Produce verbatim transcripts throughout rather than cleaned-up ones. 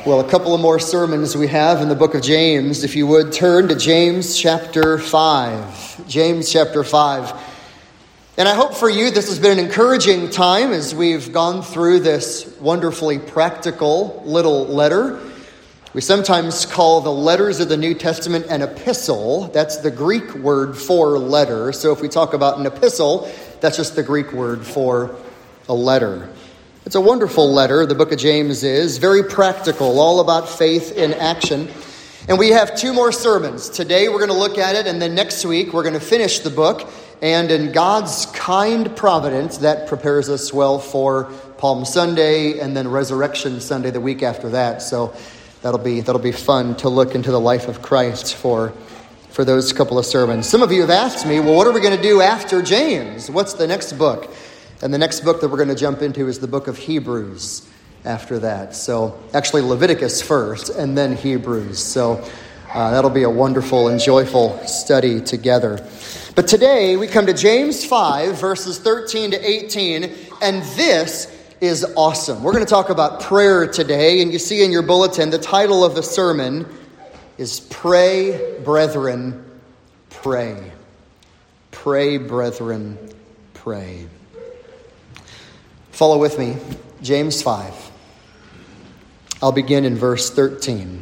Well, a couple of more sermons we have in the book of James. If you would, turn to James chapter five. James chapter five. And I hope for you this has been an encouraging time as we've gone through this wonderfully practical little letter. We sometimes call the letters of the New Testament an epistle. That's the Greek word for letter. So if we talk about an epistle, that's just the Greek word for a letter. It's a wonderful letter, the book of James is, very practical, all about faith in action. And we have two more sermons. Today we're going to look at it, and then next week we're going to finish the book. And in God's kind providence, that prepares us well for Palm Sunday and then Resurrection Sunday the week after that. So that'll be that'll be fun to look into the life of Christ for, for those couple of sermons. Some of you have asked me, well, what are we going to do after James? What's the next book? And the next book that we're going to jump into is the book of Hebrews after that. So actually Leviticus first and then Hebrews. So uh, that'll be a wonderful and joyful study together. But today we come to James five, verses thirteen to eighteen, and this is awesome. We're going to talk about prayer today, and you see in your bulletin the title of the sermon is Pray, Brethren, Pray. Pray, Brethren, Pray. Follow with me, James five. I'll begin in verse thirteen.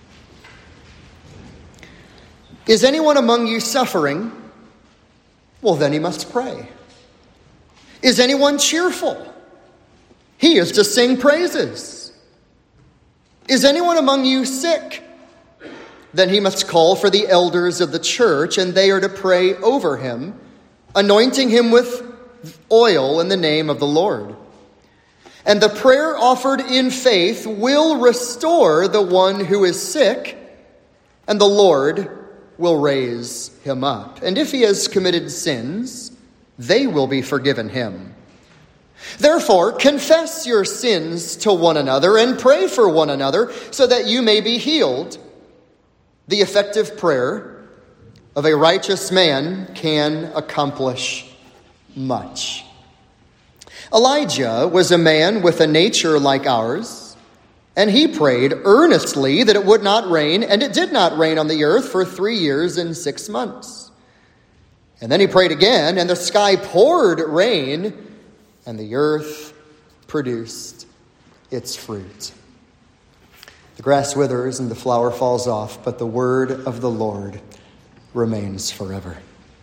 Is anyone among you suffering? Well, then he must pray. Is anyone cheerful? He is to sing praises. Is anyone among you sick? Then he must call for the elders of the church, and they are to pray over him, anointing him with oil in the name of the Lord. And the prayer offered in faith will restore the one who is sick, and the Lord will raise him up. And if he has committed sins, they will be forgiven him. Therefore, confess your sins to one another and pray for one another so that you may be healed. The effective prayer of a righteous man can accomplish much. Elijah was a man with a nature like ours, and he prayed earnestly that it would not rain, and it did not rain on the earth for three years and six months. And then he prayed again, and the sky poured rain, and the earth produced its fruit. The grass withers and the flower falls off, but the word of the Lord remains forever.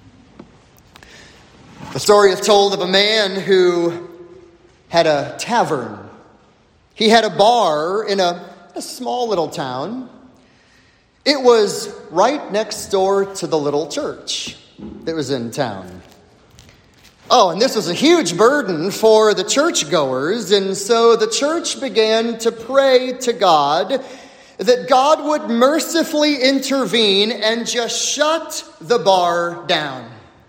The story is told of a man who had a tavern. He had a bar in a, a small little town. It was right next door to the little church that was in town. Oh, and this was a huge burden for the churchgoers, and so the church began to pray to God that God would mercifully intervene and just shut the bar down.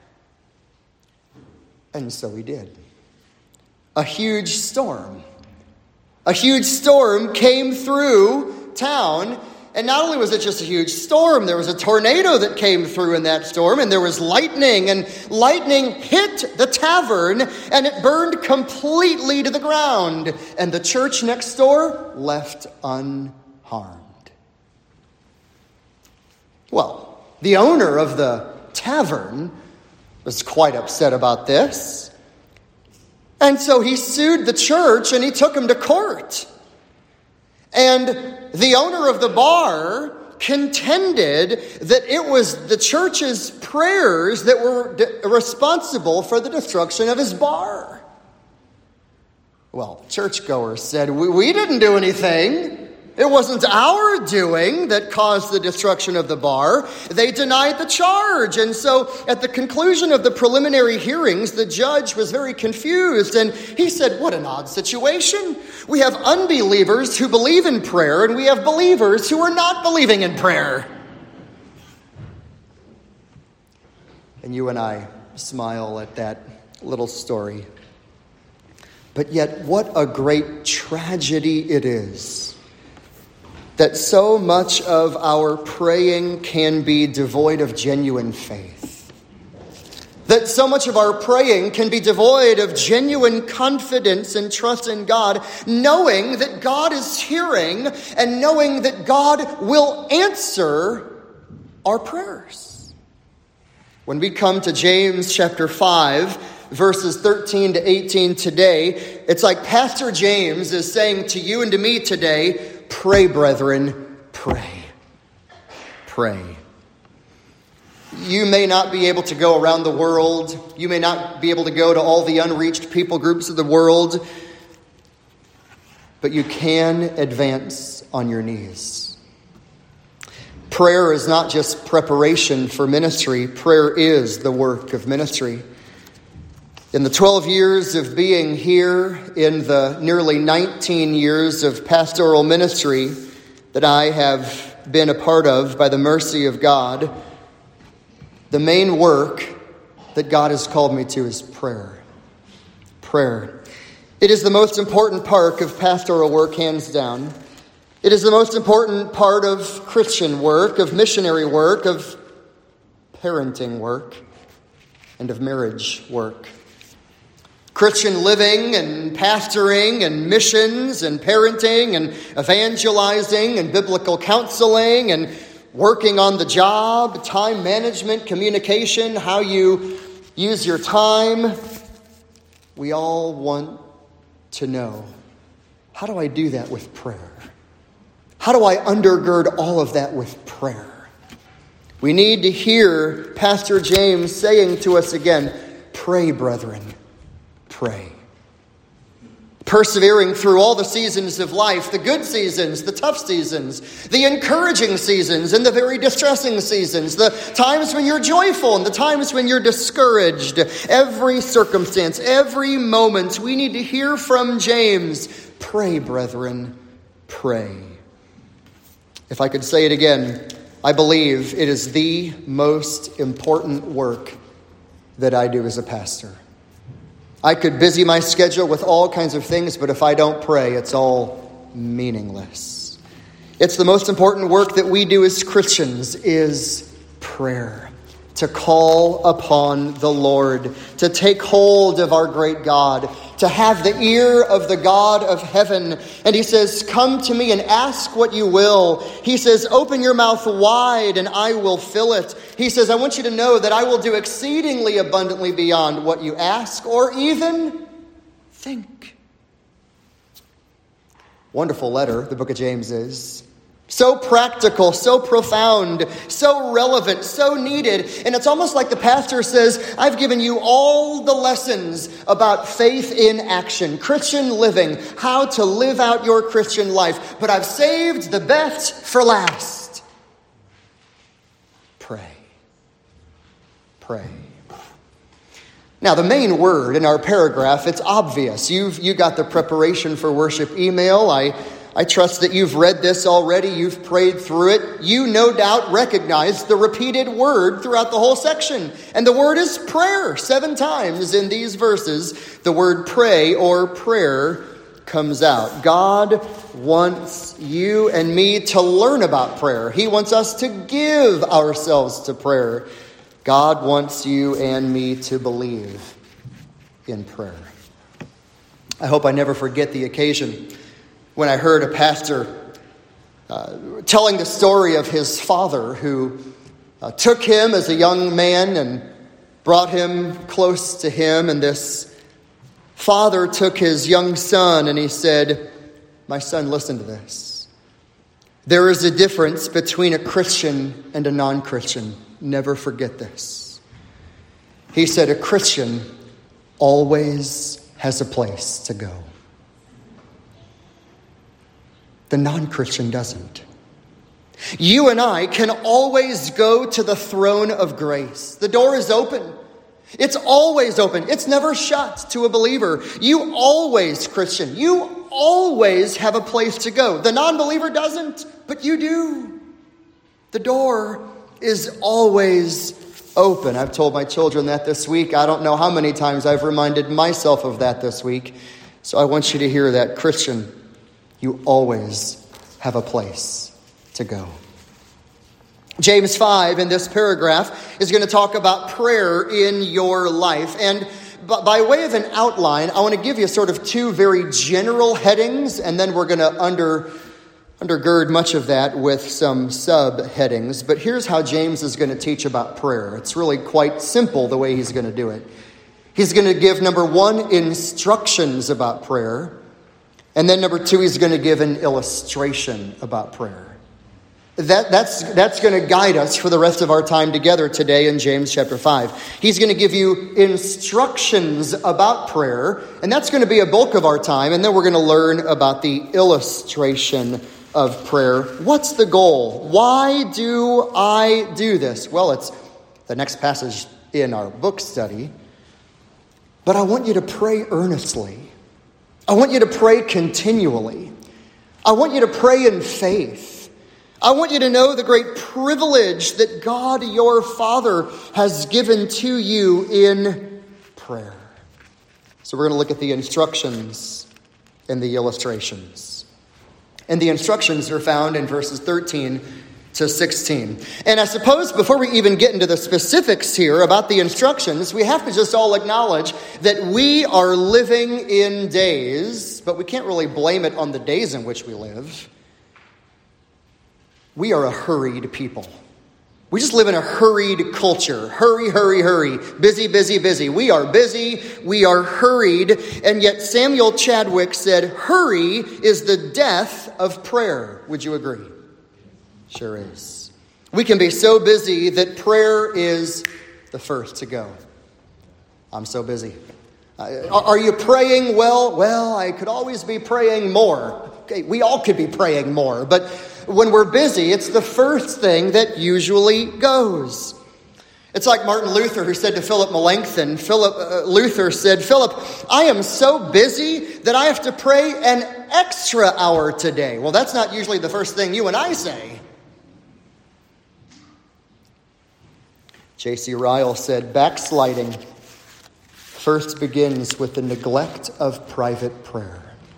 And so he did. A huge storm. A huge storm came through town. And not only was it just a huge storm, there was a tornado that came through in that storm. And there was lightning. And lightning hit the tavern. And it burned completely to the ground. And the church next door left unharmed. Well, the owner of the tavern was quite upset about this. And so he sued the church and he took him to court. And the owner of the bar contended that it was the church's prayers that were d- responsible for the destruction of his bar. Well, the churchgoers said, we, we didn't do anything. It wasn't our doing that caused the destruction of the bar. They denied the charge. And so at the conclusion of the preliminary hearings, the judge was very confused. And he said, what an odd situation. We have unbelievers who believe in prayer, and we have believers who are not believing in prayer. And you and I smile at that little story. But yet, what a great tragedy it is that so much of our praying can be devoid of genuine faith. That so much of our praying can be devoid of genuine confidence and trust in God, knowing that God is hearing and knowing that God will answer our prayers. When we come to James chapter five, verses thirteen to eighteen today, it's like Pastor James is saying to you and to me today, pray, brethren, pray. Pray. You may not be able to go around the world. You may not be able to go to all the unreached people groups of the world. But you can advance on your knees. Prayer is not just preparation for ministry. Prayer is the work of ministry. In the twelve years of being here, in the nearly nineteen years of pastoral ministry that I have been a part of by the mercy of God, the main work that God has called me to is prayer. Prayer. It is the most important part of pastoral work, hands down. It is the most important part of Christian work, of missionary work, of parenting work, and of marriage work. Christian living and pastoring and missions and parenting and evangelizing and biblical counseling and working on the job, time management, communication, how you use your time. We all want to know, how do I do that with prayer? How do I undergird all of that with prayer? We need to hear Pastor James saying to us again, pray, brethren, pray. Persevering through all the seasons of life, the good seasons, the tough seasons, the encouraging seasons, and the very distressing seasons, the times when you're joyful and the times when you're discouraged. Every circumstance, every moment, we need to hear from James, pray, brethren, pray. If I could say it again, I believe it is the most important work that I do as a pastor. I could busy my schedule with all kinds of things, but if I don't pray, it's all meaningless. It's the most important work that we do as Christians is prayer. To call upon the Lord, to take hold of our great God, to have the ear of the God of heaven. And he says, come to me and ask what you will. He says, open your mouth wide and I will fill it. He says, I want you to know that I will do exceedingly abundantly beyond what you ask or even think. Wonderful letter, the book of James is. So practical, so profound, so relevant, so needed. And it's almost like the pastor says, I've given you all the lessons about faith in action, Christian living, how to live out your Christian life. But I've saved the best for last. Pray. Pray. Now, the main word in our paragraph, it's obvious. You've you got the preparation for worship email. I I trust that you've read this already. You've prayed through it. You no doubt recognize the repeated word throughout the whole section. And the word is prayer. Seven times in these verses, the word pray or prayer comes out. God wants you and me to learn about prayer. He wants us to give ourselves to prayer. God wants you and me to believe in prayer. I hope I never forget the occasion when I heard a pastor uh, telling the story of his father who uh, took him as a young man and brought him close to him. And this father took his young son and he said, my son, listen to this. There is a difference between a Christian and a non-Christian. Never forget this. He said, a Christian always has a place to go. The non-Christian doesn't. You and I can always go to the throne of grace. The door is open. It's always open. It's never shut to a believer. You always, Christian, you always have a place to go. The non-believer doesn't, but you do. The door is always open. I've told my children that this week. I don't know how many times I've reminded myself of that this week. So I want you to hear that, Christian. You always have a place to go. James five in this paragraph is going to talk about prayer in your life. And by way of an outline, I want to give you sort of two very general headings, and then we're going to under, undergird much of that with some subheadings. But here's how James is going to teach about prayer. It's really quite simple the way he's going to do it. He's going to give, number one, instructions about prayer. And then number two, he's going to give an illustration about prayer. That, that's, that's going to guide us for the rest of our time together today in James chapter five. He's going to give you instructions about prayer, and that's going to be a bulk of our time. And then we're going to learn about the illustration of prayer. What's the goal? Why do I do this? Well, it's the next passage in our book study. But I want you to pray earnestly. I want you to pray continually. I want you to pray in faith. I want you to know the great privilege that God, your Father, has given to you in prayer. So we're going to look at the instructions and the illustrations. And the instructions are found in verses thirteen to sixteen. And I suppose before we even get into the specifics here about the instructions, we have to just all acknowledge that we are living in days, but we can't really blame it on the days in which we live. We are a hurried people. We just live in a hurried culture. Hurry, hurry, hurry. Busy, busy, busy. We are busy. We are hurried. And yet Samuel Chadwick said, hurry is the death of prayer. Would you agree? Sure is. We can be so busy that prayer is the first to go. I'm so busy. Uh, are you praying well? Well, I could always be praying more. Okay, we all could be praying more, but when we're busy, it's the first thing that usually goes. It's like Martin Luther, who said to Philip Melanchthon, Philip uh, Luther said, Philip, I am so busy that I have to pray an extra hour today. Well, that's not usually the first thing you and I say. J C Ryle said, backsliding first begins with the neglect of private prayer.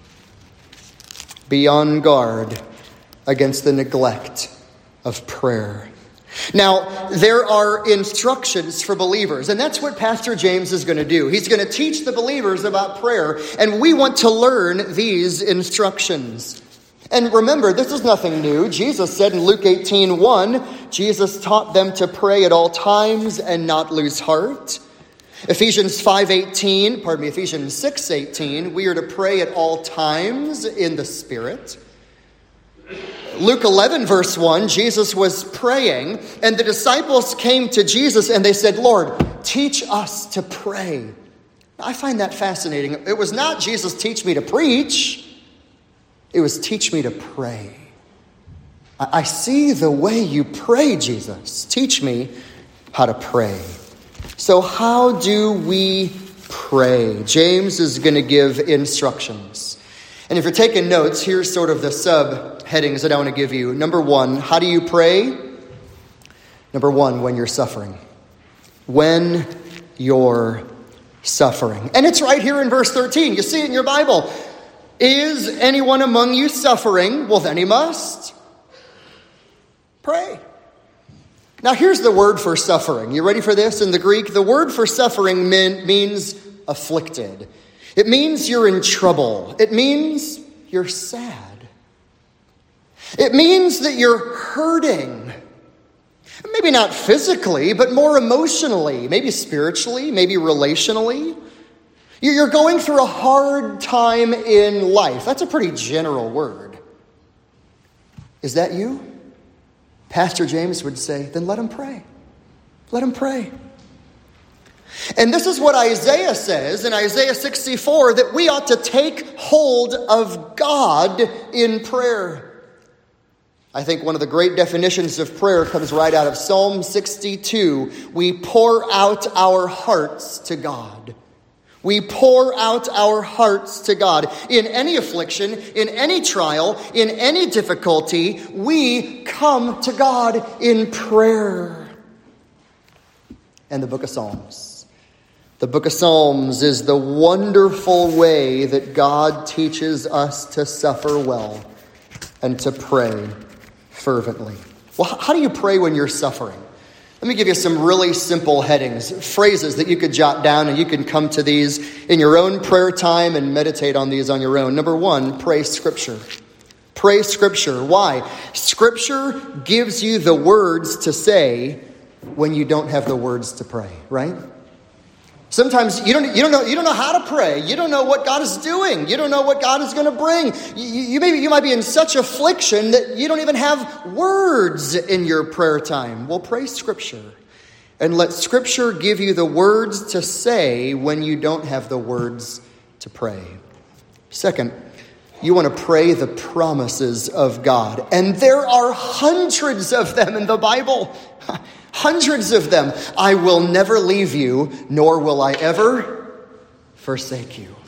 Be on guard against the neglect of prayer. Now, there are instructions for believers, and that's what Pastor James is going to do. He's going to teach the believers about prayer, and we want to learn these instructions. And remember, this is nothing new. Jesus said in Luke eighteen one, Jesus taught them to pray at all times and not lose heart. Ephesians five eighteen, pardon me, Ephesians six eighteen, we are to pray at all times in the Spirit. Luke eleven verse one, Jesus was praying, and the disciples came to Jesus and they said, Lord, teach us to pray. I find that fascinating. It was not Jesus, teach me to preach. It was teach me to pray. I see the way you pray, Jesus. Teach me how to pray. So how do we pray? James is going to give instructions. And if you're taking notes, here's sort of the subheadings that I want to give you. Number one, how do you pray? Number one, when you're suffering. When you're suffering. And it's right here in verse thirteen. You see it in your Bible. Is anyone among you suffering? Well, then he must pray. Now, here's the word for suffering. You ready for this? In the Greek, the word for suffering mean, means afflicted. It means you're in trouble. It means you're sad. It means that you're hurting. Maybe not physically, but more emotionally, maybe spiritually, maybe relationally. You're going through a hard time in life. That's a pretty general word. Is that you? Pastor James would say, then let him pray. Let him pray. And this is what Isaiah says in Isaiah sixty-four, that we ought to take hold of God in prayer. I think one of the great definitions of prayer comes right out of Psalm sixty-two. We pour out our hearts to God. We pour out our hearts to God. In any affliction, in any trial, in any difficulty, we come to God in prayer. And the book of Psalms. The book of Psalms is the wonderful way that God teaches us to suffer well and to pray fervently. Well, how do you pray when you're suffering? Let me give you some really simple headings, phrases that you could jot down, and you can come to these in your own prayer time and meditate on these on your own. Number one, pray Scripture. Pray Scripture. Why? Scripture gives you the words to say when you don't have the words to pray, right? Sometimes you don't, you don't know, you don't know how to pray. You don't know what God is doing. You don't know what God is going to bring. You, you, maybe you might be in such affliction that you don't even have words in your prayer time. Well, pray Scripture. And let Scripture give you the words to say when you don't have the words to pray. Second, you want to pray the promises of God. And there are hundreds of them in the Bible. Hundreds of them. I will never leave you, nor will I ever forsake you.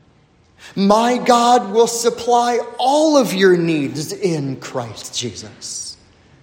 My God will supply all of your needs in Christ Jesus.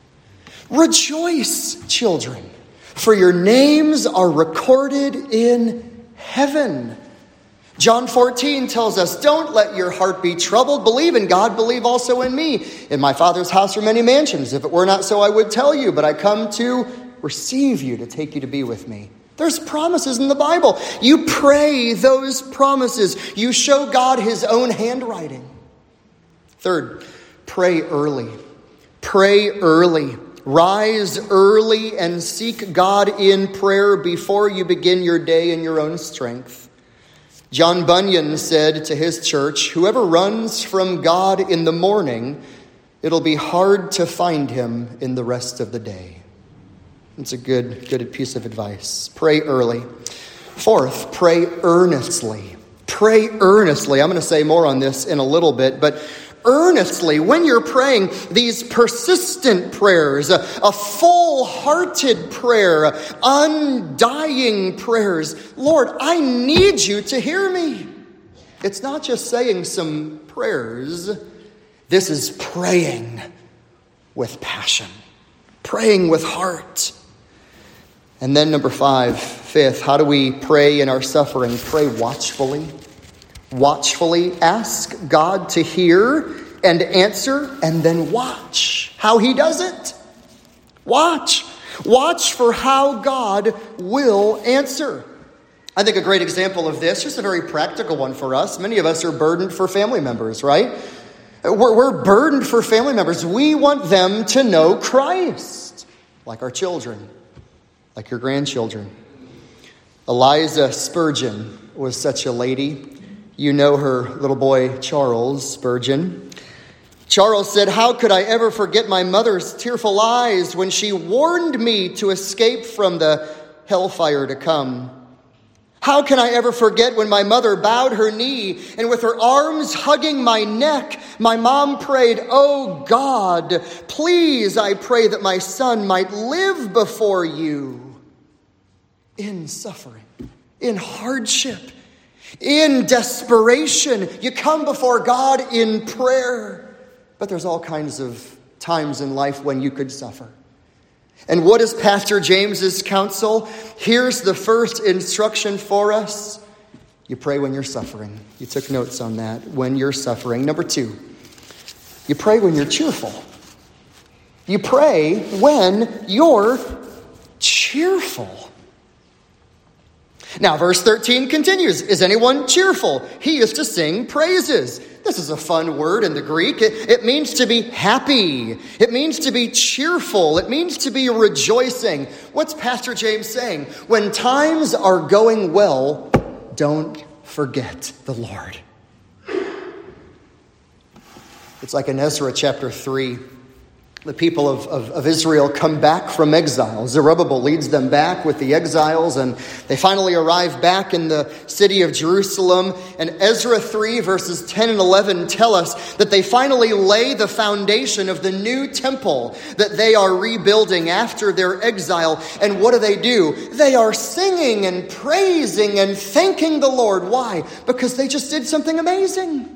Rejoice, children, for your names are recorded in heaven. John fourteen tells us, don't let your heart be troubled. Believe in God, believe also in me. In my Father's house are many mansions. If it were not so, I would tell you, but I come to receive you, to take you to be with me. There's promises in the Bible. You pray those promises. You show God his own handwriting. Third, pray early. Pray early. Rise early and seek God in prayer before you begin your day in your own strength. John Bunyan said to his church, whoever runs from God in the morning, it'll be hard to find him in the rest of the day. It's a good, good piece of advice. Pray early. Fourth, pray earnestly. Pray earnestly. I'm going to say more on this in a little bit, but earnestly, when you're praying these persistent prayers, a, a full-hearted prayer, undying prayers, Lord, I need you to hear me. It's not just saying some prayers. This is praying with passion, praying with heart. And then number five, fifth, how do we pray in our suffering? Pray watchfully. Watchfully ask God to hear and answer, and then watch how he does it. Watch. Watch for how God will answer. I think a great example of this, just a very practical one for us. Many of us are burdened for family members, right? We're, we're burdened for family members. We want them to know Christ, like our children, like your grandchildren. Eliza Spurgeon was such a lady. You know her little boy, Charles Spurgeon. Charles said, how could I ever forget my mother's tearful eyes when she warned me to escape from the hellfire to come? How can I ever forget when my mother bowed her knee and with her arms hugging my neck, my mom prayed, oh God, please, I pray that my son might live before you. In suffering, in hardship, in desperation, you come before God in prayer. But there's all kinds of times in life when you could suffer. And what is Pastor James's counsel? Here's the first instruction for us. You pray when you're suffering. You took notes on that. When you're suffering. Number two, you pray when you're cheerful. You pray when you're cheerful. Now, verse thirteen continues. Is anyone cheerful? He is to sing praises. This is a fun word in the Greek. It, it means to be happy. It means to be cheerful. It means to be rejoicing. What's Pastor James saying? When times are going well, don't forget the Lord. It's like in Ezra chapter three. The people of, of, of Israel come back from exile. Zerubbabel leads them back with the exiles, and they finally arrive back in the city of Jerusalem. And Ezra three verses ten and eleven tell us that they finally lay the foundation of the new temple that they are rebuilding after their exile. And what do they do? They are singing and praising and thanking the Lord. Why? Because they just did something amazing.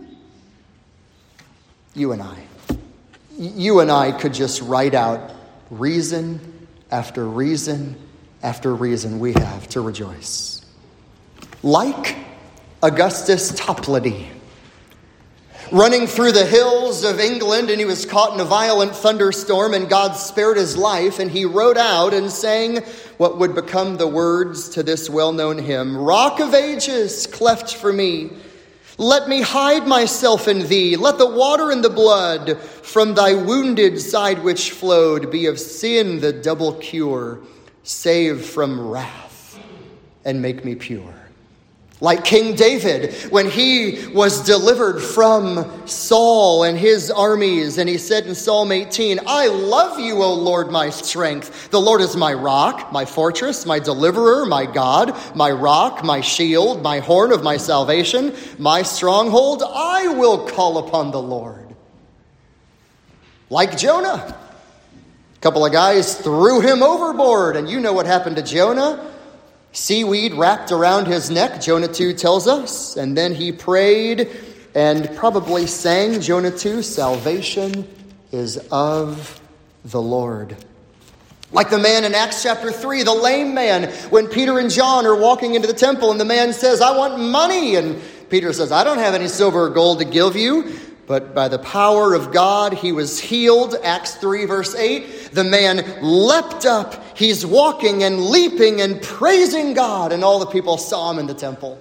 You and I. You and I could just write out reason after reason after reason we have to rejoice. Like Augustus Toplady. running through the hills of England, and he was caught in a violent thunderstorm, and God spared his life, and he wrote out and sang what would become the words to this well-known hymn: Rock of ages, cleft for me, let me hide myself in thee. Let the water and the blood from thy wounded side which flowed be of sin the double cure, save from wrath, and make me pure. Like King David, when he was delivered from Saul and his armies, and he said in Psalm eighteen, I love you, O Lord, my strength. The Lord is my rock, my fortress, my deliverer, my God, my rock, my shield, my horn of my salvation, my stronghold. I will call upon the Lord. Like Jonah, a couple of guys threw him overboard, and you know what happened to Jonah. Seaweed wrapped around his neck, Jonah two tells us. And then he prayed and probably sang, Jonah two, salvation is of the Lord. Like the man in Acts chapter three, the lame man, when Peter and John are walking into the temple and the man says, I want money. And Peter says, I don't have any silver or gold to give you. But by the power of God, he was healed. Acts three, verse eight. The man leapt up. He's walking and leaping and praising God. And all the people saw him in the temple.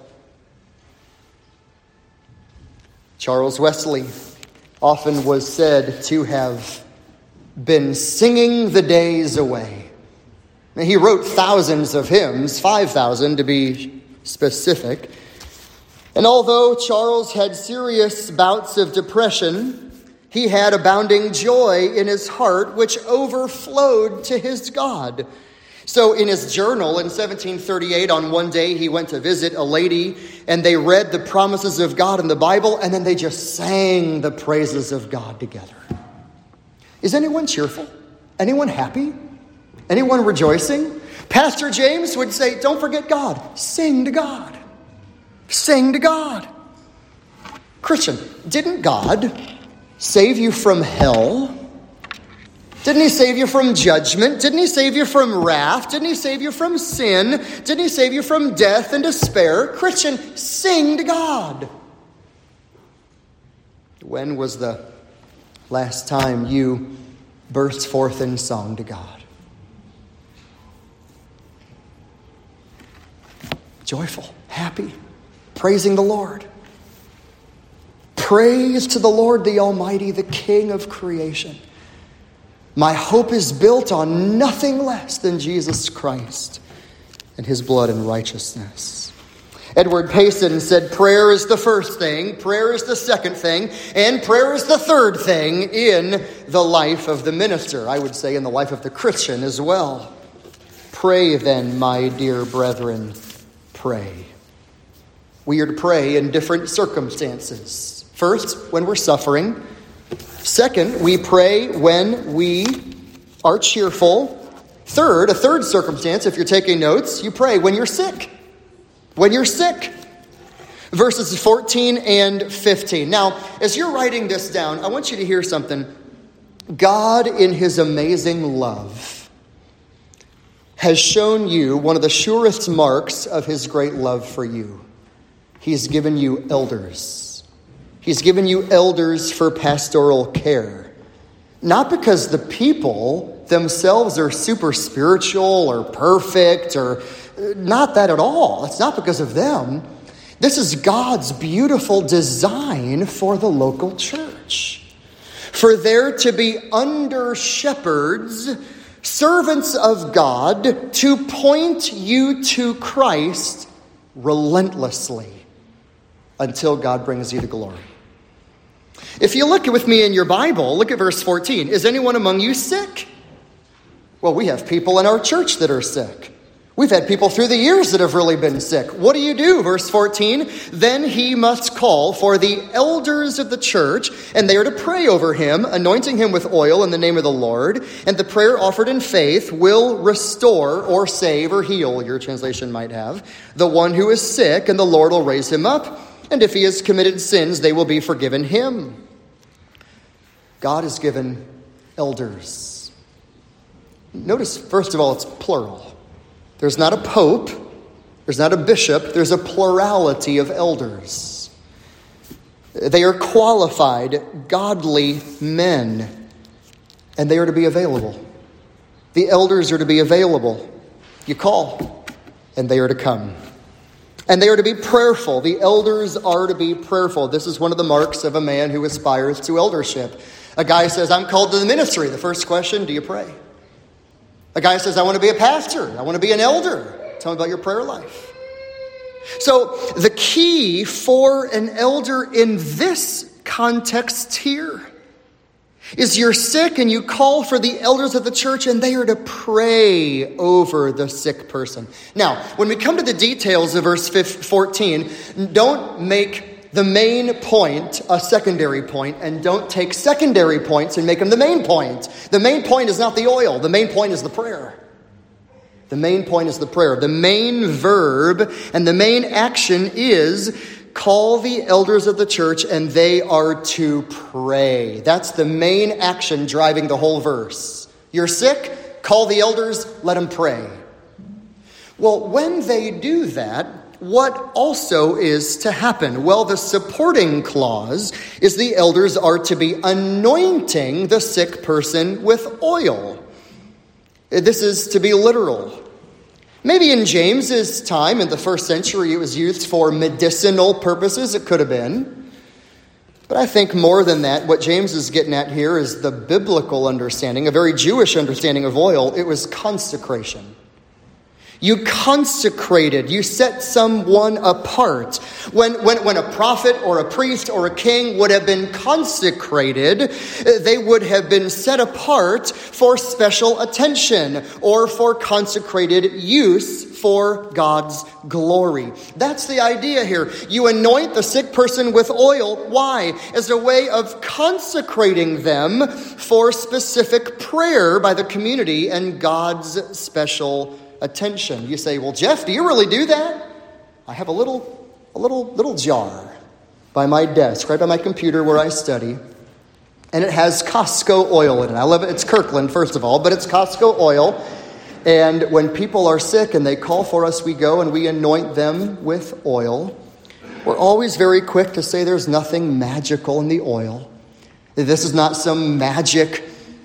Charles Wesley often was said to have been singing the days away. Now, he wrote thousands of hymns, five thousand to be specific. And although Charles had serious bouts of depression, he had abounding joy in his heart, which overflowed to his God. So in his journal in seventeen thirty-eight, on one day, he went to visit a lady, and they read the promises of God in the Bible, and then they just sang the praises of God together. Is anyone cheerful? Anyone happy? Anyone rejoicing? Pastor James would say, don't forget God. Sing to God. Sing to God. Christian, didn't God save you from hell? Didn't he save you from judgment? Didn't he save you from wrath? Didn't he save you from sin? Didn't he save you from death and despair? Christian, sing to God. When was the last time you burst forth in song to God? Joyful, happy, praising the Lord. Praise to the Lord, the Almighty, the King of creation. My hope is built on nothing less than Jesus Christ and his blood and righteousness. Edward Payson said, prayer is the first thing, prayer is the second thing, and prayer is the third thing in the life of the minister. I would say in the life of the Christian as well. Pray then, my dear brethren, pray. We are to pray in different circumstances. First, when we're suffering. Second, we pray when we are cheerful. Third, a third circumstance, if you're taking notes, you pray when you're sick. When you're sick. Verses fourteen and fifteen. Now, as you're writing this down, I want you to hear something. God, in his amazing love, has shown you one of the surest marks of his great love for you. He's given you elders. He's given you elders for pastoral care. Not because the people themselves are super spiritual or perfect or not that at all. It's not because of them. This is God's beautiful design for the local church. For there to be under shepherds, servants of God, to point you to Christ relentlessly until God brings you to glory. If you look with me in your Bible, look at verse fourteen. Is anyone among you sick? Well, we have people in our church that are sick. We've had people through the years that have really been sick. What do you do? Verse fourteen, then he must call for the elders of the church, and they are to pray over him, anointing him with oil in the name of the Lord. And the prayer offered in faith will restore or save or heal, your translation might have, the one who is sick, and the Lord will raise him up. And if he has committed sins, they will be forgiven him. God has given elders. Notice, first of all, it's plural. There's not a pope, there's not a bishop, there's a plurality of elders. They are qualified, godly men, and they are to be available. The elders are to be available. You call, and they are to come. And they are to be prayerful. The elders are to be prayerful. This is one of the marks of a man who aspires to eldership. A guy says, I'm called to the ministry. The first question, do you pray? A guy says, I want to be a pastor. I want to be an elder. Tell me about your prayer life. So the key for an elder in this context here is you're sick and you call for the elders of the church and they are to pray over the sick person. Now, when we come to the details of verse fourteen, don't make the main point a secondary point, and don't take secondary points and make them the main point. The main point is not the oil. The main point is the prayer. The main point is the prayer. The main verb and the main action is call the elders of the church and they are to pray. That's the main action driving the whole verse. You're sick? Call the elders, let them pray. Well, when they do that, what also is to happen? Well, the supporting clause is the elders are to be anointing the sick person with oil. This is to be literal. Maybe in James's time, in the first century, it was used for medicinal purposes. It could have been. But I think more than that, what James is getting at here is the biblical understanding, a very Jewish understanding of oil. It was consecration. You consecrated, you set someone apart. When, when, when a prophet or a priest or a king would have been consecrated, they would have been set apart for special attention or for consecrated use for God's glory. That's the idea here. You anoint the sick person with oil. Why? As a way of consecrating them for specific prayer by the community and God's special attention. You say, well, Jeff, do you really do that? I have a little, a little, little jar by my desk, right by my computer where I study, and it has Costco oil in it. I love it. It's Kirkland, first of all, but it's Costco oil. And when people are sick and they call for us, we go and we anoint them with oil. We're always very quick to say there's nothing magical in the oil. This is not some magic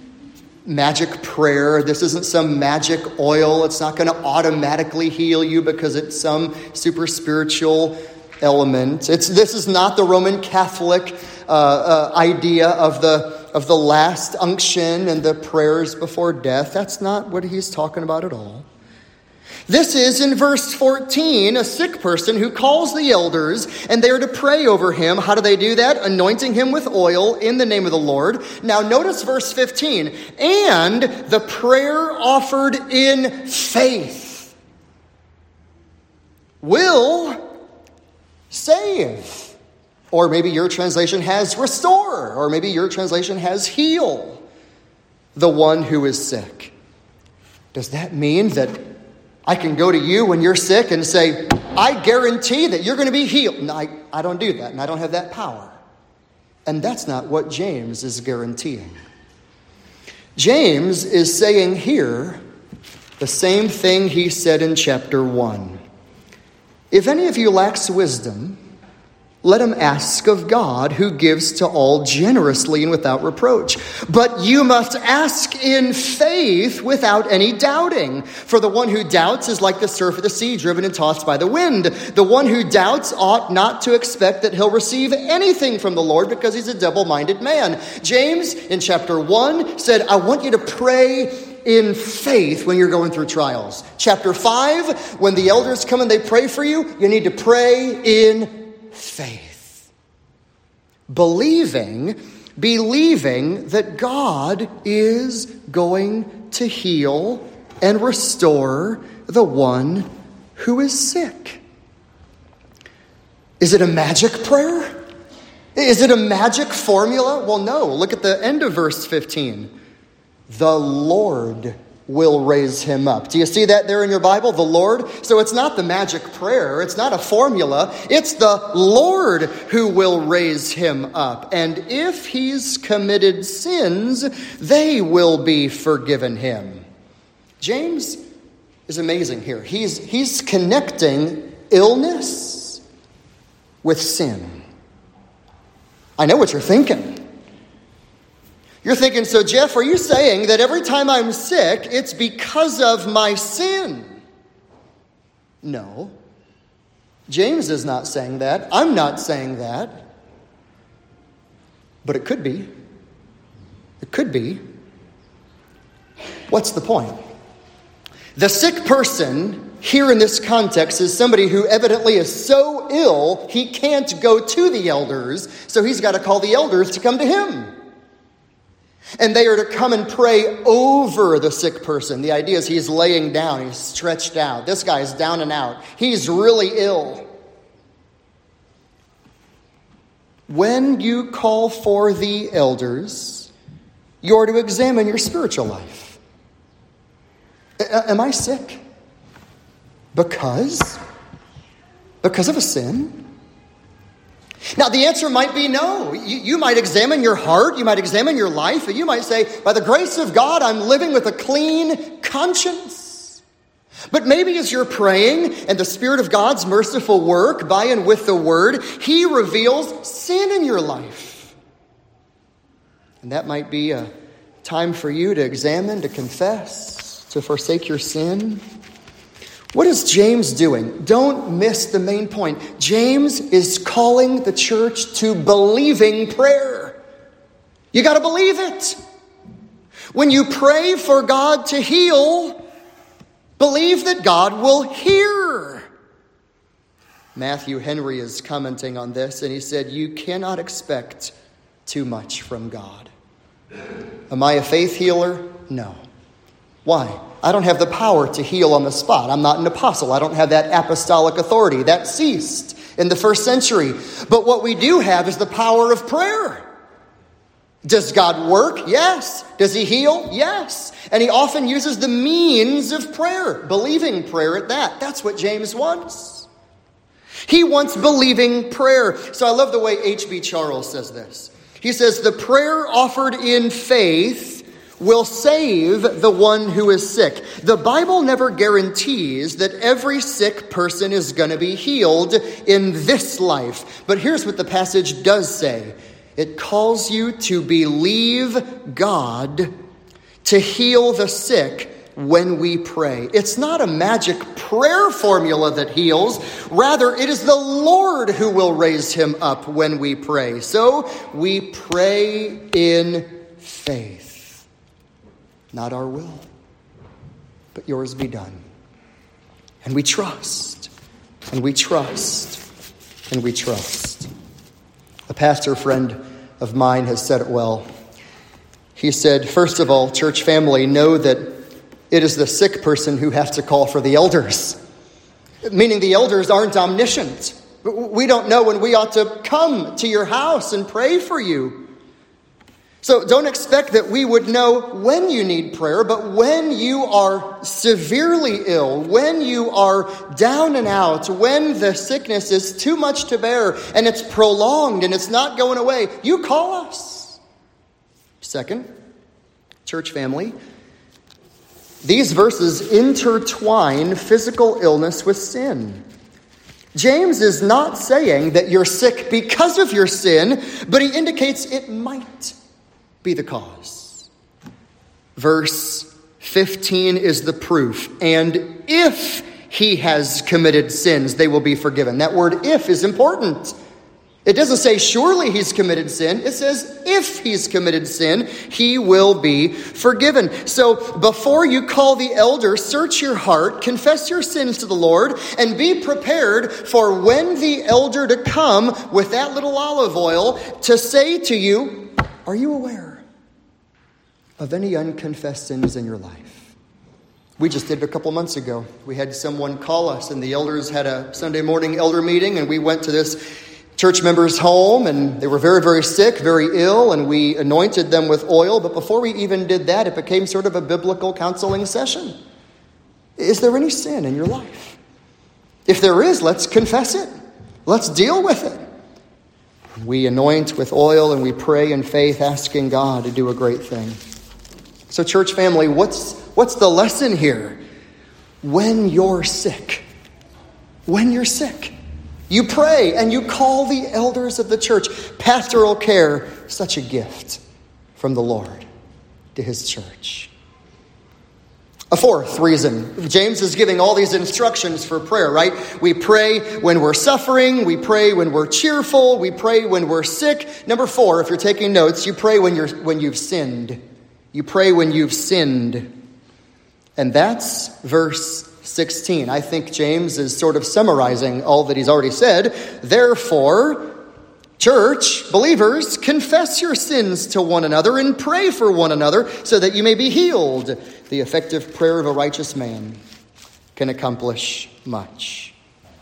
Magic prayer. This isn't some magic oil. It's not going to automatically heal you because it's some super spiritual element. It's this is not the Roman Catholic uh, uh, idea of the of the last unction and the prayers before death. That's not what he's talking about at all. This is, in verse fourteen, a sick person who calls the elders and they are to pray over him. How do they do that? Anointing him with oil in the name of the Lord. Now notice verse fifteen. And the prayer offered in faith will save. Or maybe your translation has restore. Or maybe your translation has heal the one who is sick. Does that mean that I can go to you when you're sick and say, I guarantee that you're going to be healed? No, I, I don't do that, and I don't have that power. And that's not what James is guaranteeing. James is saying here the same thing he said in chapter one. If any of you lacks wisdom, let him ask of God, who gives to all generously and without reproach. But you must ask in faith without any doubting. For the one who doubts is like the surf of the sea, driven and tossed by the wind. The one who doubts ought not to expect that he'll receive anything from the Lord, because he's a double-minded man. James, in chapter one, said, I want you to pray in faith when you're going through trials. Chapter five, when the elders come and they pray for you, you need to pray in faith. Believing, believing that God is going to heal and restore the one who is sick. Is it a magic prayer? Is it a magic formula? Well, no. Look at the end of verse fifteen. The Lord will raise him up. Do you see that there in your Bible? The Lord. So it's not the magic prayer. It's not a formula. It's the Lord who will raise him up. And if he's committed sins, they will be forgiven him. James is amazing here. He's, he's connecting illness with sin. I know what you're thinking. You're thinking, so Jeff, are you saying that every time I'm sick, it's because of my sin? No. James is not saying that. I'm not saying that. But it could be. It could be. What's the point? The sick person here in this context is somebody who evidently is so ill he can't go to the elders, so he's got to call the elders to come to him. And they are to come and pray over the sick person. The idea is he's laying down, he's stretched out. This guy's down and out. He's really ill. When you call for the elders, you're to examine your spiritual life. A- am I sick? Because? Because of a sin? Now, the answer might be no. You, you might examine your heart. You might examine your life. And you might say, by the grace of God, I'm living with a clean conscience. But maybe as you're praying and the Spirit of God's merciful work by and with the Word, He reveals sin in your life. And that might be a time for you to examine, to confess, to forsake your sin. What is James doing? Don't miss the main point. James is calling the church to believing prayer. You got to believe it. When you pray for God to heal, believe that God will hear. Matthew Henry is commenting on this, and he said, you cannot expect too much from God. Am I a faith healer? No. Why? I don't have the power to heal on the spot. I'm not an apostle. I don't have that apostolic authority. That ceased in the first century. But what we do have is the power of prayer. Does God work? Yes. Does He heal? Yes. And He often uses the means of prayer, believing prayer at that. That's what James wants. He wants believing prayer. So I love the way H B Charles says this. He says, the prayer offered in faith will save the one who is sick. The Bible never guarantees that every sick person is going to be healed in this life. But here's what the passage does say. It calls you to believe God to heal the sick when we pray. It's not a magic prayer formula that heals. Rather, it is the Lord who will raise him up when we pray. So we pray in faith. Not our will, but yours be done. And we trust, and we trust, and we trust. A pastor friend of mine has said it well. He said, first of all, church family, know that it is the sick person who has to call for the elders. Meaning the elders aren't omniscient. We don't know when we ought to come to your house and pray for you. So don't expect that we would know when you need prayer, but when you are severely ill, when you are down and out, when the sickness is too much to bear and it's prolonged and it's not going away, you call us. Second, church family, these verses intertwine physical illness with sin. James is not saying that you're sick because of your sin, but he indicates it might be the cause. Verse fifteen is the proof. And if he has committed sins, they will be forgiven. That word if is important. It doesn't say surely he's committed sin. It says if he's committed sin, he will be forgiven. So before you call the elder, search your heart, confess your sins to the Lord, and be prepared for when the elder to come with that little olive oil to say to you, are you aware of any unconfessed sins in your life? We just did it a couple months ago. We had someone call us, and the elders had a Sunday morning elder meeting, and we went to this church member's home, and they were very, very sick, very ill, and we anointed them with oil. But before we even did that, it became sort of a biblical counseling session. Is there any sin in your life? If there is, let's confess it. Let's deal with it. We anoint with oil and we pray in faith, asking God to do a great thing. So church family, what's what's the lesson here? When you're sick, when you're sick, You pray and you call the elders of the church. Pastoral care, such a gift from the Lord to his church. A fourth reason, James is giving all these instructions for prayer, right? We pray when we're suffering. We pray when we're cheerful. We pray when we're sick. Number four, if you're taking notes, you pray when you're when you've sinned. You pray when you've sinned. And that's verse sixteen. I think James is sort of summarizing all that he's already said. Therefore, church, believers, confess your sins to one another and pray for one another so that you may be healed. The effective prayer of a righteous man can accomplish much.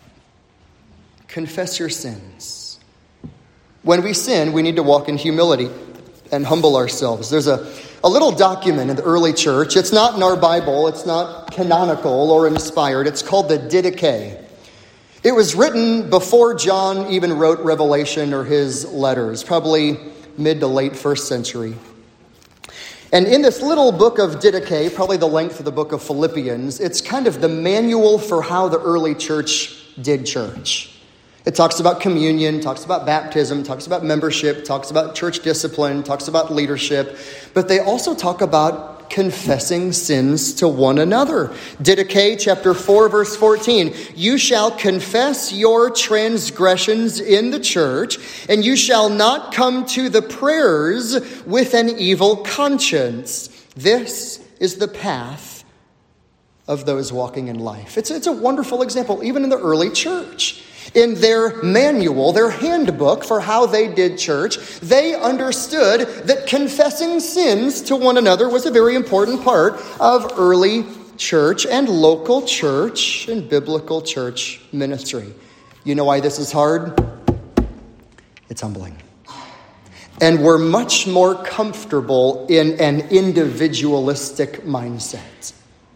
Confess your sins. When we sin, we need to walk in humility and humble ourselves. There's a, a little document in the early church. It's not in our Bible. It's not canonical or inspired. It's called the Didache. It was written before John even wrote Revelation or his letters, probably mid to late first century. And in this little book of Didache, probably the length of the book of Philippians, it's kind of the manual for how the early church did church. It talks about communion, talks about baptism, talks about membership, talks about church discipline, talks about leadership. But they also talk about confessing sins to one another. Didache chapter four, verse fourteen. You shall confess your transgressions in the church, and you shall not come to the prayers with an evil conscience. This is the path of those walking in life. It's, it's a wonderful example, even in the early church. In their manual, their handbook for how they did church, they understood that confessing sins to one another was a very important part of early church and local church and biblical church ministry. You know why this is hard? It's humbling. And we're much more comfortable in an individualistic mindset.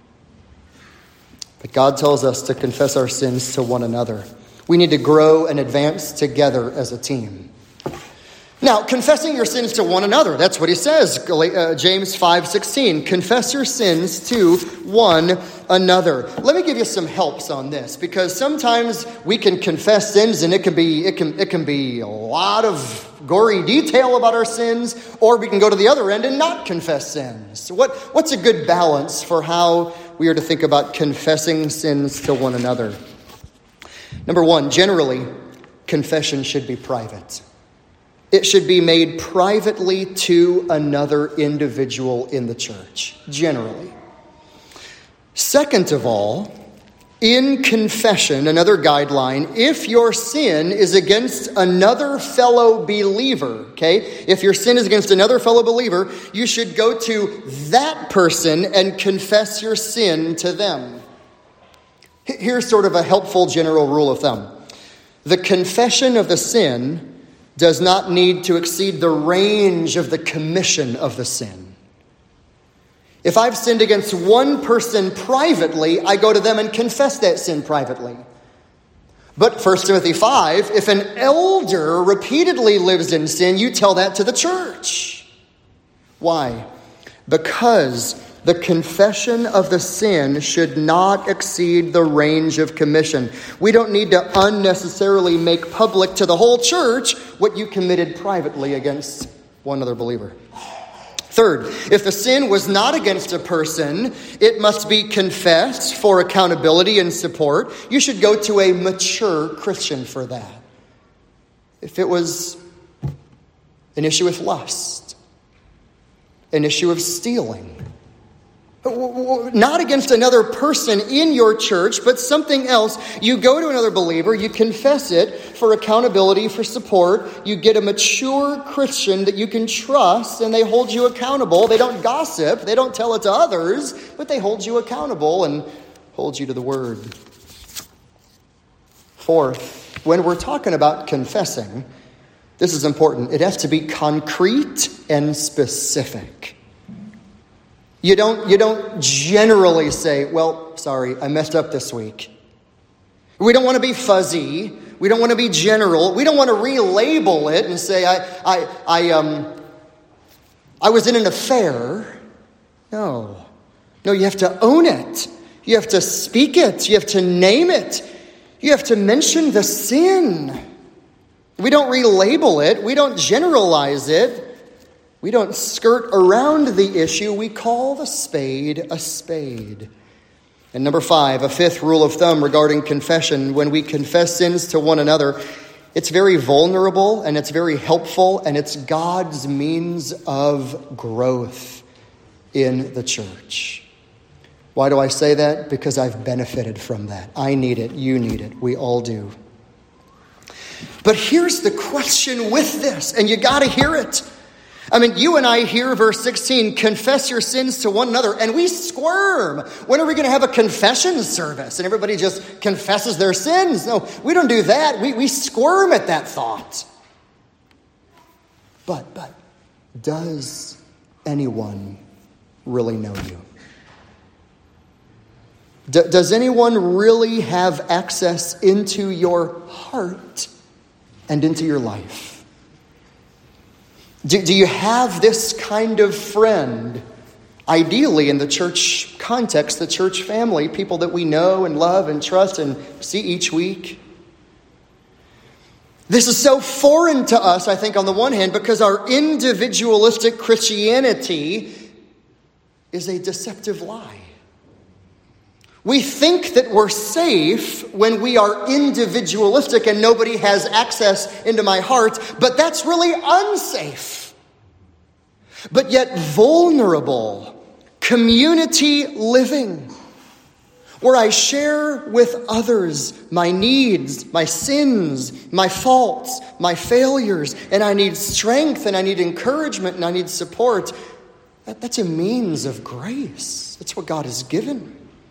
But God tells us to confess our sins to one another. We need to grow and advance together as a team. Now, confessing your sins to one another, that's what he says, James five sixteen. Confess your sins to one another. Let me give you some helps on this, because sometimes we can confess sins and it can be it can it can be a lot of gory detail about our sins, or we can go to the other end and not confess sins. What what's a good balance for how we are to think about confessing sins to one another? Number one, generally, confession should be private. It should be made privately to another individual in the church, generally. Second of all, in confession, another guideline, if your sin is against another fellow believer, okay? If your sin is against another fellow believer, you should go to that person and confess your sin to them. Here's sort of a helpful general rule of thumb. The confession of the sin does not need to exceed the range of the commission of the sin. If I've sinned against one person privately, I go to them and confess that sin privately. But First Timothy five, if an elder repeatedly lives in sin, you tell that to the church. Why? Because the confession of the sin should not exceed the range of commission. We don't need to unnecessarily make public to the whole church what you committed privately against one other believer. Third, if the sin was not against a person, it must be confessed for accountability and support. You should go to a mature Christian for that. If it was an issue with lust, an issue of stealing, not against another person in your church, but something else. You go to another believer, you confess it for accountability, for support. You get a mature Christian that you can trust, and they hold you accountable. They don't gossip, they don't tell it to others, but they hold you accountable and hold you to the word. Fourth, when we're talking about confessing, this is important. It has to be concrete and specific. You don't, you don't generally say, well, sorry, I messed up this week. We don't want to be fuzzy. We don't want to be general. We don't want to relabel it and say, I, I, I, um, I was in an affair. No. No, you have to own it. You have to speak it. You have to name it. You have to mention the sin. We don't relabel it. We don't generalize it. We don't skirt around the issue. We call the spade a spade. And number five, a fifth rule of thumb regarding confession. When we confess sins to one another, it's very vulnerable and it's very helpful, and it's God's means of growth in the church. Why do I say that? Because I've benefited from that. I need it. You need it. We all do. But here's the question with this, and you got to hear it. I mean, you and I hear verse sixteen, confess your sins to one another, and we squirm. When are we going to have a confession service? And everybody just confesses their sins. No, we don't do that. We, we squirm at that thought. But, but, does anyone really know you? D- does anyone really have access into your heart and into your life? Do, do you have this kind of friend? Ideally, in the church context, the church family, people that we know and love and trust and see each week. This is so foreign to us, I think, on the one hand, because our individualistic Christianity is a deceptive lie. We think that we're safe when we are individualistic and nobody has access into my heart, but that's really unsafe. But yet vulnerable, community living, where I share with others my needs, my sins, my faults, my failures, and I need strength and I need encouragement and I need support. That, that's a means of grace. That's what God has given.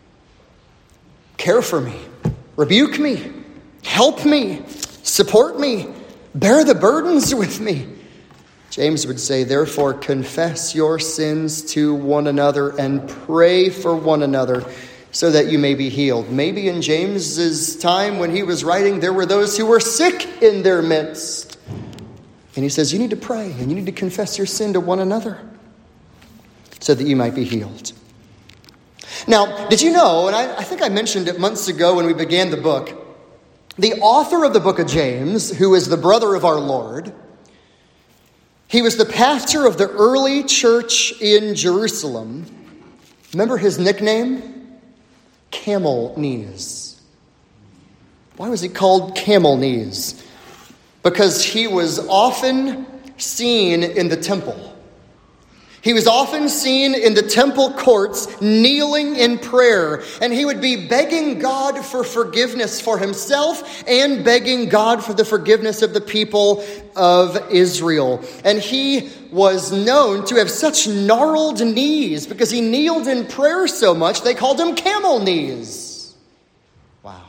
Care for me, rebuke me, help me, support me, bear the burdens with me. James would say, therefore, confess your sins to one another and pray for one another so that you may be healed. Maybe in James's time when he was writing, there were those who were sick in their midst. And he says, you need to pray and you need to confess your sin to one another so that you might be healed. Now, did you know, and I, I think I mentioned it months ago when we began the book, the author of the book of James, who is the brother of our Lord, he was the pastor of the early church in Jerusalem. Remember his nickname? Camel Knees. Why was he called Camel Knees? Because he was often seen in the temple. He was often seen in the temple courts kneeling in prayer, and he would be begging God for forgiveness for himself and begging God for the forgiveness of the people of Israel. And he was known to have such gnarled knees because he kneeled in prayer so much, they called him camel knees. Wow.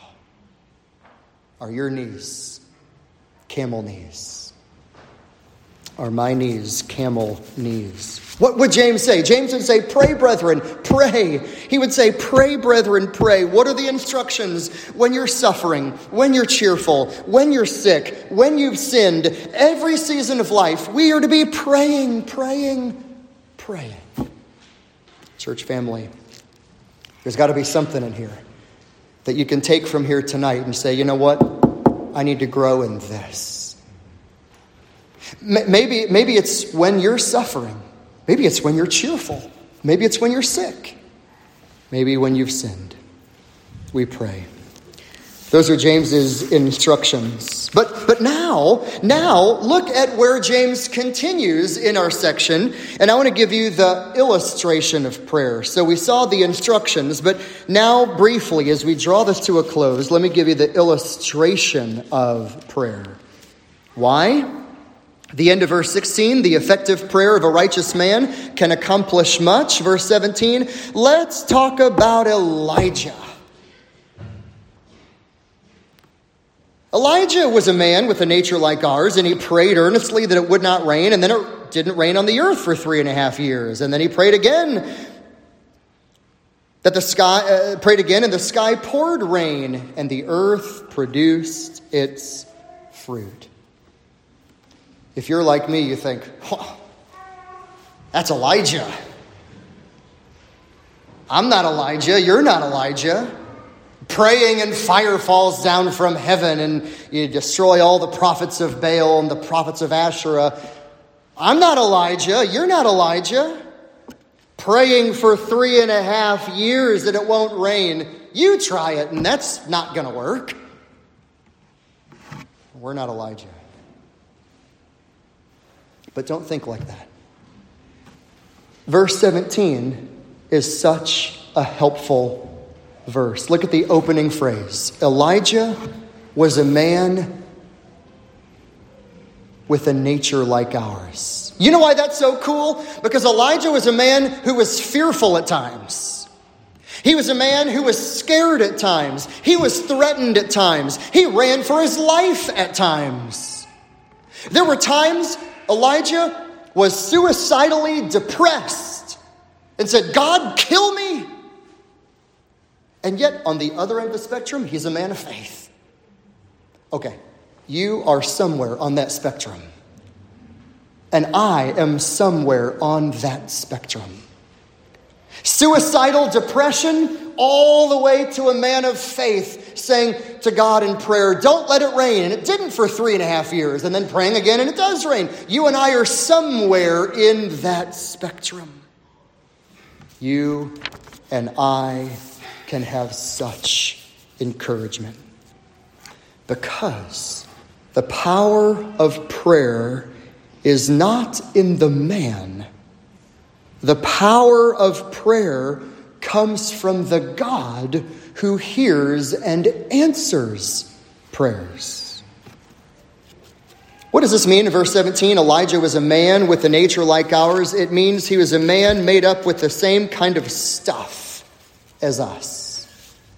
Are your knees camel knees? Are my knees camel knees? What would James say? James would say, pray, brethren, pray. He would say, pray, brethren, pray. What are the instructions when you're suffering, when you're cheerful, when you're sick, when you've sinned? Every season of life, we are to be praying, praying, praying. Church family, there's got to be something in here that you can take from here tonight and say, you know what? I need to grow in this. Maybe, maybe it's when you're suffering. Maybe it's when you're cheerful. Maybe it's when you're sick. Maybe when you've sinned. We pray. Those are James's instructions. But but now, now look at where James continues in our section. And I want to give you the illustration of prayer. So we saw the instructions, but now briefly, as we draw this to a close, let me give you the illustration of prayer. Why? The end of verse sixteen, the effective prayer of a righteous man can accomplish much. Verse seventeen, let's talk about Elijah. Elijah was a man with a nature like ours, and he prayed earnestly that it would not rain, and then it didn't rain on the earth for three and a half years. And then he prayed again that the sky, uh, prayed again, and the sky poured rain, and the earth produced its fruit. If you're like me, you think, oh, that's Elijah. I'm not Elijah. You're not Elijah. praying and fire falls down from heaven and you destroy all the prophets of Baal and the prophets of Asherah. I'm not Elijah. You're not Elijah. Praying for three and a half years that it won't rain. You try it and that's not going to work. We're not Elijah. But don't think like that. Verse seventeen is such a helpful verse. Look at the opening phrase. Elijah was a man with a nature like ours. You know why that's so cool? Because Elijah was a man who was fearful at times. He was a man who was scared at times. He was threatened at times. He ran for his life at times. There were times Elijah was suicidally depressed and said, God, kill me. And yet, on the other end of the spectrum, he's a man of faith. Okay, you are somewhere on that spectrum. And I am somewhere on that spectrum. Suicidal depression all the way to a man of faith saying to God in prayer, don't let it rain. And it didn't for three and a half years. And then praying again and it does rain. You and I are somewhere in that spectrum. You and I can have such encouragement because the power of prayer is not in the man. The power of prayer comes from the God who hears and answers prayers. What does this mean in verse seventeen? Elijah was a man with a nature like ours. It means he was a man made up with the same kind of stuff as us.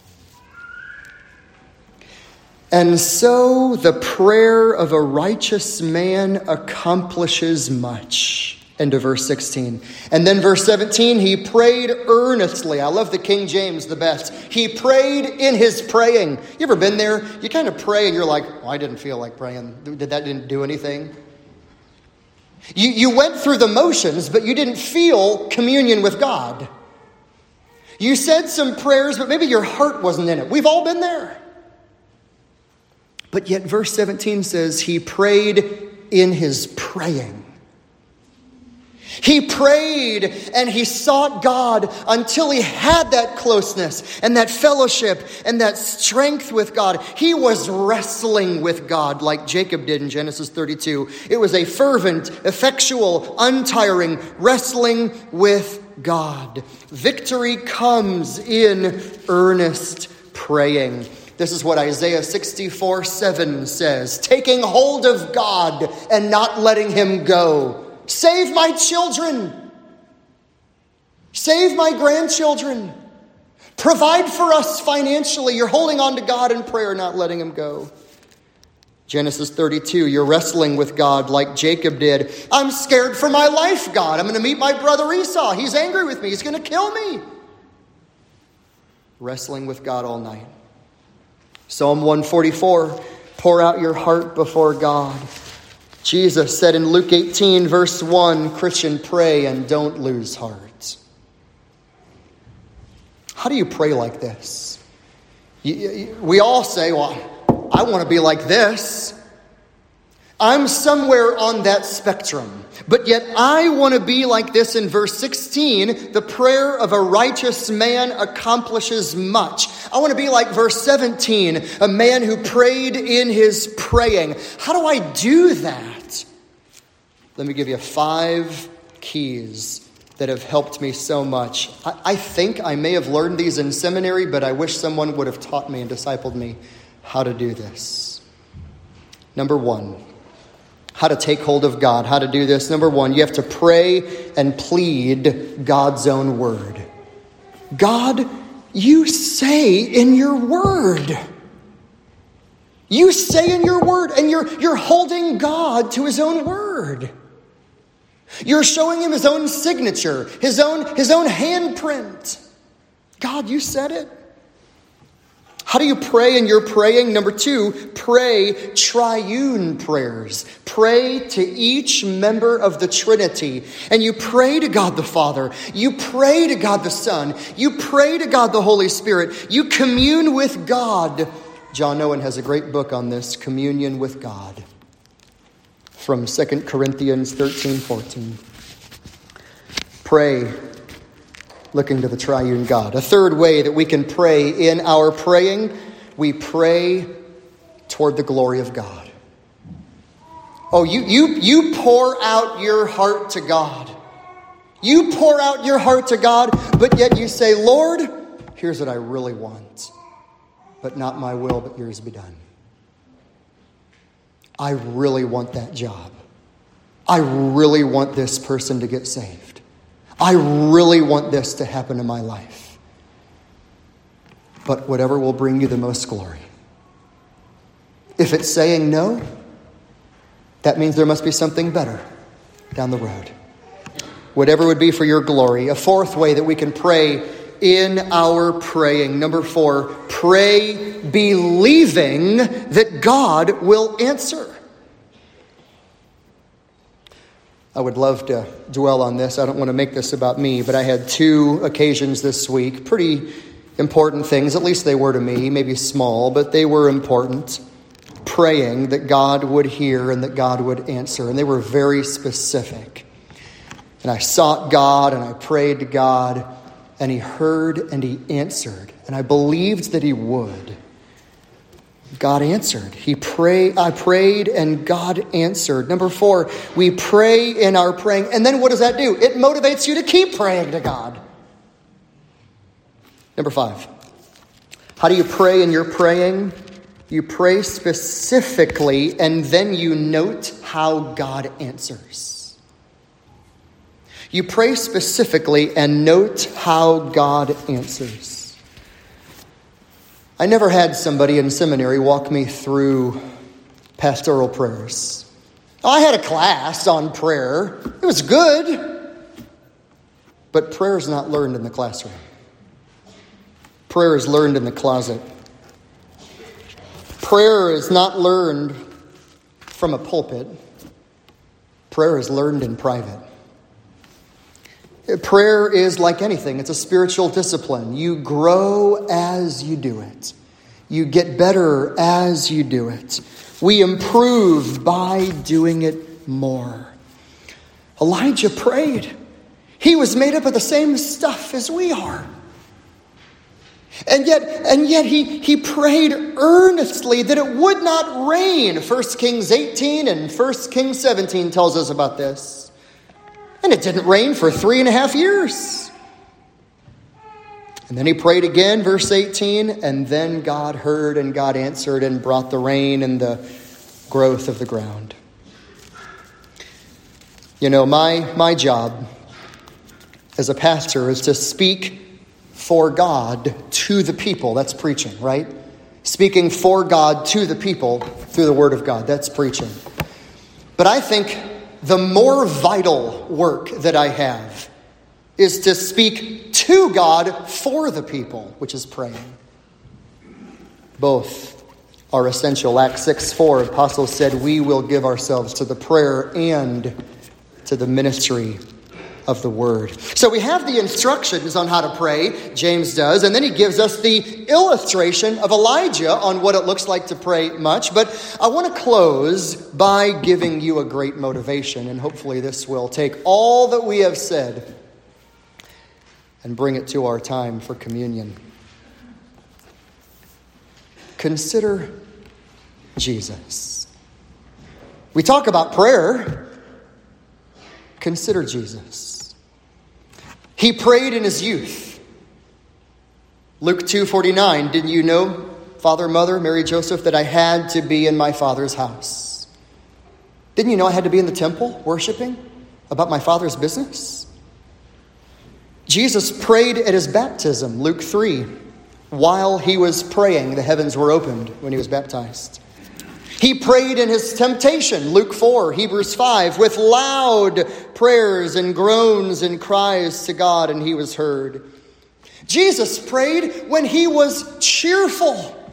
And so the prayer of a righteous man accomplishes much. End of verse sixteen. And then verse seventeen, he prayed earnestly. I love the King James the best. He prayed in his praying. You ever been there? You kind of pray and you're like, oh, I didn't feel like praying. Did that didn't do anything? You, you went through the motions, but you didn't feel communion with God. You said some prayers, but maybe your heart wasn't in it. We've all been there. But yet verse seventeen says he prayed in his praying. He prayed and he sought God until he had that closeness and that fellowship and that strength with God. He was wrestling with God like Jacob did in Genesis thirty-two. It was a fervent, effectual, untiring wrestling with God. Victory comes in earnest praying. This is what Isaiah sixty-four seven says. Taking hold of God and not letting him go. Save my children. Save my grandchildren. Provide for us financially. You're holding on to God in prayer, not letting him go. Genesis thirty-two, you're wrestling with God like Jacob did. I'm scared for my life, God. I'm going to meet my brother Esau. He's angry with me. He's going to kill me. Wrestling with God all night. Psalm one forty-four, pour out your heart before God. Jesus said in Luke eighteen, verse one, Christian, pray and don't lose heart. How do you pray like this? You, you, we all say, well, I want to be like this. I'm somewhere on that spectrum. But yet I want to be like this in verse sixteen. The prayer of a righteous man accomplishes much. I want to be like verse seventeen, a man who prayed in his praying. How do I do that? Let me give you five keys that have helped me so much. I, I think I may have learned these in seminary, but I wish someone would have taught me and discipled me how to do this. Number one. How to take hold of God, how to do this. Number one, you have to pray and plead God's own word. God, you say in your word. You say in your word, and you're, you're holding God to his own word. You're showing him his own signature, his own, his own handprint. God, you said it. How do you pray in your praying? Number two, pray triune prayers. Pray to each member of the Trinity. And you pray to God the Father. You pray to God the Son. You pray to God the Holy Spirit. You commune with God. John Owen has a great book on this, Communion with God, from Second Corinthians thirteen fourteen. Pray looking to the triune God. A third way that we can pray in our praying, we pray toward the glory of God. Oh, you, you, you pour out your heart to God. You pour out your heart to God, but yet you say, Lord, here's what I really want, but not my will, but yours be done. I really want that job. I really want this person to get saved. I really want this to happen in my life. But whatever will bring you the most glory. If it's saying no, that means there must be something better down the road. Whatever would be for your glory. A fourth way that we can pray in our praying. Number four, pray believing that God will answer. I would love to dwell on this. I don't want to make this about me, but I had two occasions this week, pretty important things, at least they were to me, maybe small, but they were important, praying that God would hear and that God would answer. And they were very specific. And I sought God and I prayed to God, and he heard and he answered. And I believed that he would. God answered. He pray, I prayed and God answered. Number four, we pray in our praying. And then what does that do? It motivates you to keep praying to God. Number five, how do you pray in your praying? You pray specifically and then you note how God answers. You pray specifically and note how God answers. I never had somebody in seminary walk me through pastoral prayers. I had a class on prayer. It was good. But prayer is not learned in the classroom. Prayer is learned in the closet. Prayer is not learned from a pulpit. Prayer is learned in private. Prayer is like anything. It's a spiritual discipline. You grow as you do it. You get better as you do it. We improve by doing it more. Elijah prayed. He was made up of the same stuff as we are. And yet, and yet he, he prayed earnestly that it would not rain. First Kings eighteen and First Kings seventeen tells us about this. And it didn't rain for three and a half years. And then he prayed again, verse eighteen, and then God heard and God answered and brought the rain and the growth of the ground. You know, my, my job as a pastor is to speak for God to the people. That's preaching, right? Speaking for God to the people through the word of God. That's preaching. But I think the more vital work that I have is to speak to God for the people, which is praying. Both are essential. Acts six four, Apostle said, we will give ourselves to the prayer and to the ministry of the word. So we have the instructions on how to pray, James does, and then he gives us the illustration of Elijah on what it looks like to pray much. But I want to close by giving you a great motivation, and hopefully this will take all that we have said and bring it to our time for communion. Consider Jesus. We talk about prayer. Consider Jesus. He prayed in his youth. Luke two forty-nine, didn't you know, Father, Mother, Mary, Joseph, that I had to be in my Father's house? Didn't you know I had to be in the temple worshiping about my Father's business? Jesus prayed at his baptism, Luke three. While he was praying, the heavens were opened when he was baptized. He prayed in his temptation, Luke four, Hebrews five, with loud prayers and groans and cries to God, and he was heard. Jesus prayed when he was cheerful.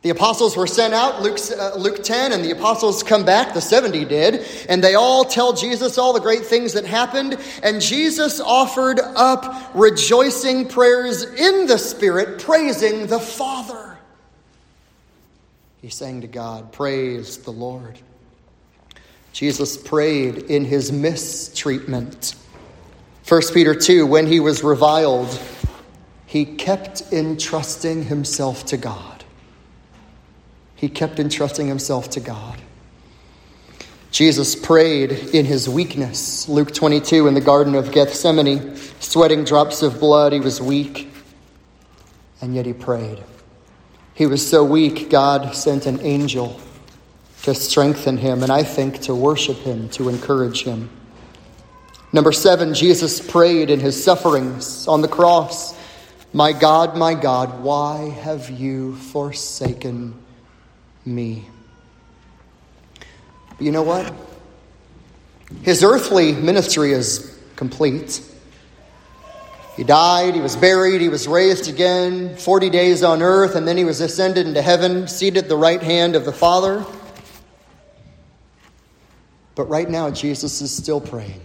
The apostles were sent out, Luke, uh, Luke ten, and the apostles come back, the seventy did, and they all tell Jesus all the great things that happened, and Jesus offered up rejoicing prayers in the Spirit, praising the Father. He sang to God, praise the Lord. Jesus prayed in his mistreatment. First Peter two, when he was reviled, he kept entrusting himself to God. He kept entrusting himself to God. Jesus prayed in his weakness. Luke twenty-two, in the Garden of Gethsemane, sweating drops of blood, he was weak, and yet he prayed. He was so weak, God sent an angel to strengthen him, and I think to worship him, to encourage him. Number seven, Jesus prayed in his sufferings on the cross. My God, my God, why have you forsaken me? But you know what? His earthly ministry is complete. He died, he was buried, he was raised again, forty days on earth, and then he was ascended into heaven, seated at the right hand of the Father. But right now, Jesus is still praying.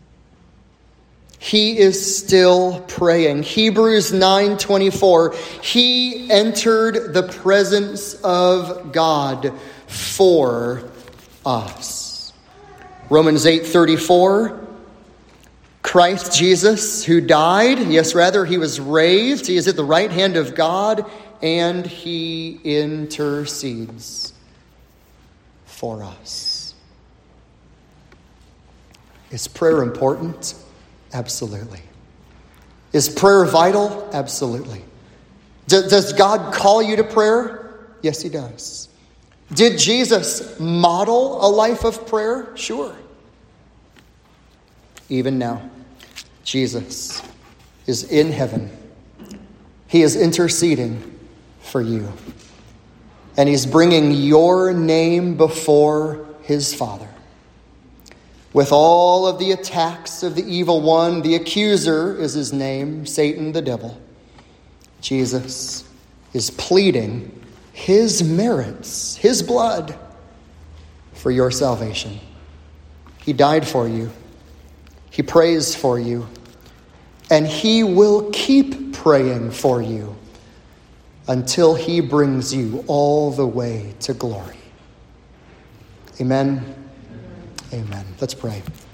He is still praying. Hebrews nine twenty-four. He entered the presence of God for us. Romans eight thirty-four. Christ Jesus, who died, yes, rather, he was raised. He is at the right hand of God, and he intercedes for us. Is prayer important? Absolutely. Is prayer vital? Absolutely. D- does God call you to prayer? Yes, he does. Did Jesus model a life of prayer? Sure. Even now, Jesus is in heaven. He is interceding for you. And he's bringing your name before his Father. With all of the attacks of the evil one, the accuser is his name, Satan the devil. Jesus is pleading his merits, his blood, for your salvation. He died for you. He prays for you. And he will keep praying for you until he brings you all the way to glory. Amen. Amen. Let's pray.